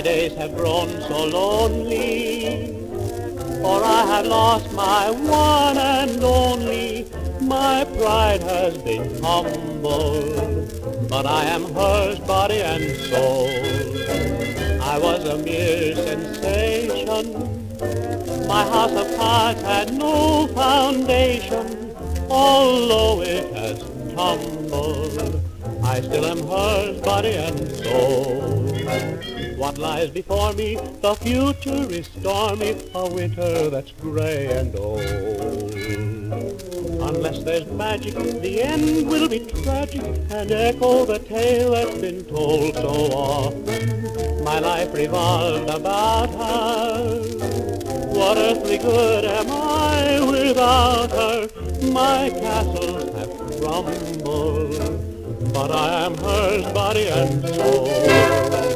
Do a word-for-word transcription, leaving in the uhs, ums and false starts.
My days have grown so lonely, for I have lost my one and only. My pride has been humble, but I am hers body and soul. I was a mere sensation, my house of cards had no foundation. Although it has tumbled, I still am hers body and soul. What lies before me? The future is stormy, a winter that's gray and old. Unless there's magic, the end will be tragic and echo the tale that's been told so often. My life revolved about her. What earthly good am I without her? My castles have crumbled, but I am hers body and soul.